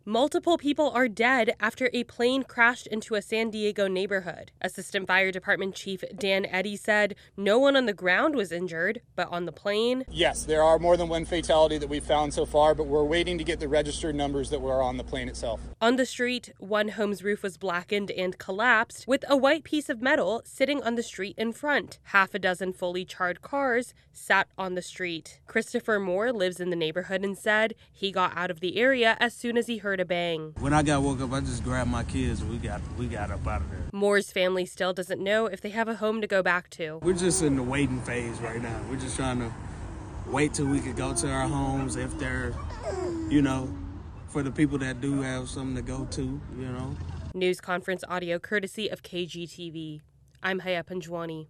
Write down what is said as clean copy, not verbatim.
Multiple people are dead after a plane crashed into a San Diego neighborhood. Assistant Fire Department Chief Dan Eddy said no one on the ground was injured, but on the plane. Yes, there are more than one fatality that we've found so far, but we're waiting to get the registered numbers that were on the plane itself. On the street, one home's roof was blackened and collapsed, with a white piece of metal sitting on the street in front. Half a dozen fully charred cars sat on the street. Christopher Moore lives in the neighborhood and said he got out of the area as soon as he heard a bang. When I woke up, I just grabbed my kids and we got up out of there. Moore's family still doesn't know if they have a home to go back to. We're just in the waiting phase right now. We're just trying to wait till we could go to our homes if they're, for the people that do have something to go to, News conference audio courtesy of KGTV. I'm Haya Panjwani.